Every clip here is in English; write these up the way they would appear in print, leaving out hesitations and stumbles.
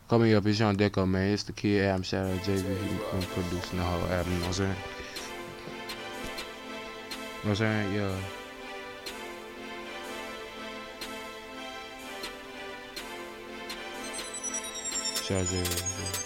Coming up, it's Young Deco, man. It's the kid album. Shout out JV. He been producing the whole album. You know what I'm saying? You know what I'm saying? Yeah. Shout out JV.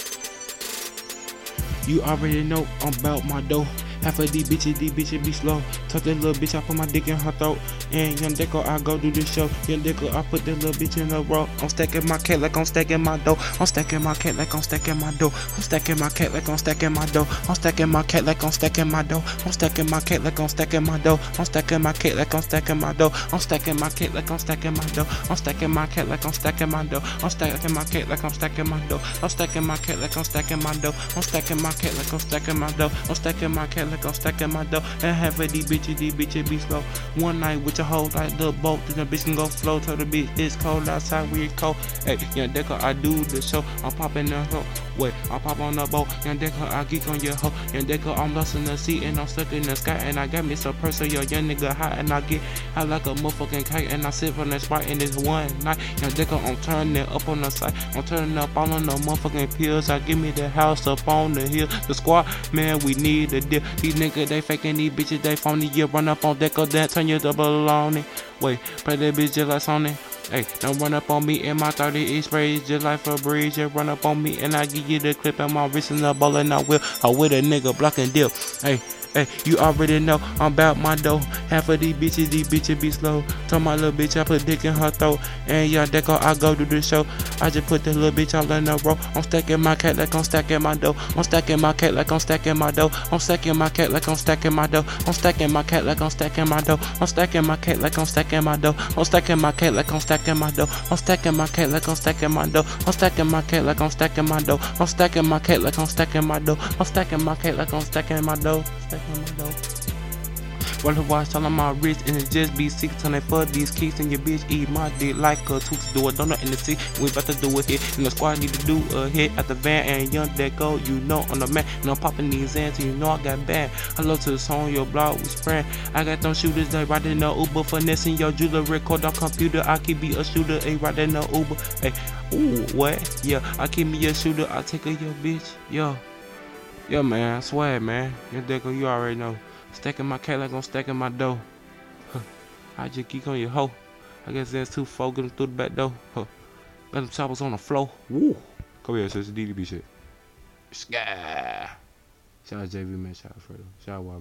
You already know I'm about my dough. Half of these bitches be slow. Tuck that little bitch, I put my dick in her throat. And Young Deco, I go do the show. Young Deco, I put that little bitch in a row. I'm stacking my cat like I'm stacking my dough. I'm stacking my cat like I'm stacking my dough. I'm stacking my cat like I'm stacking my dough. I'm stacking my cat like I'm stacking my dough. I'm stacking my cat like I'm stacking my dough. I'm stacking my cat like I'm stacking my dough. I'm stacking my cat like I'm stacking my dough. I'm stacking my cat like I'm stacking my dough. I'm stacking my cat like I'm stacking my dough. I'm stacking my cat like I'm stacking my dough. I'm stacking my cat like I'm stacking my dough. I'm stacking my cat like I'm stacking my dough. And half of these bitches be slow. One night with your hoe like the boat, then the bitch can go flow. Tell the bitch it's cold outside, we cold. Hey, Young Deco, I do the show. I'm popping the hoe. Wait, I pop on the boat. Young Deco, I geek on your hoe. Young Deco, I'm lost in the sea and I'm stuck in the sky. And I got me some person, yo, young nigga high. And I get high like a motherfucking kite. And I sit from the spot in this one night. Young Deco, I'm turning it up on the side. I'm turning up all on the motherfucking pills. I give me the house up on the hill. The squad, man, we need a deal. These niggas, they faking, these bitches, they phony. You run up on Deco, then turn you double on it. Wait, play that bitch just like Sony. Hey, don't run up on me in my 30 inch sprays just like Febreze. Just run up on me and I give you the clip in my wrist and the ball and I with a nigga block and dip. Hey, you already know I'm about my dough. Half of these bitches be slow. Told my little bitch I put dick in her throat. And Young Deco, I go do the show. I just put the little bitch all in a row. I'm stacking my cat like I'm stacking my dough. I'm stacking my cat like I'm stacking my dough. I'm stacking my cat like I'm stacking my dough. I'm stacking my cat like I'm stacking my dough. I'm stacking my cat like I'm stacking my dough. I'm stacking my cat like I'm stacking my dough. I'm stacking my cat like I'm stacking my dough. I'm stacking my cat like I'm stacking my dough. I'm stacking my cat like I'm stacking my dough. I'm stacking my cat like I'm stacking my dough. Stacking my dough. Run the watch all on my wrist and it just be 600 for these kicks and your bitch eat my dick like a tooth do a donut in the seat. We about to do it here and the squad need to do a hit at the van and Young Deco, you know on the man and I'm popping these ants and you know I got bad. I love to the song your blog we spraying. I got them shooters that riding the Uber finessing your jewelry record on computer. I keep be a shooter, a riding the Uber. Hey, ooh what? Yeah, I keep me a shooter. I take a your bitch. Yo man, swag man. Young Deco, you already know. Stacking my cat like I'm stacking my dough. I just geek on your hoe. I guess there's 2 folk getting through the back door. Got them choppers on the floor. Woo! Come here, sis. DDB shit. Sky. Shout out JV, man. Shout out Fredo. Shout out Wild, man.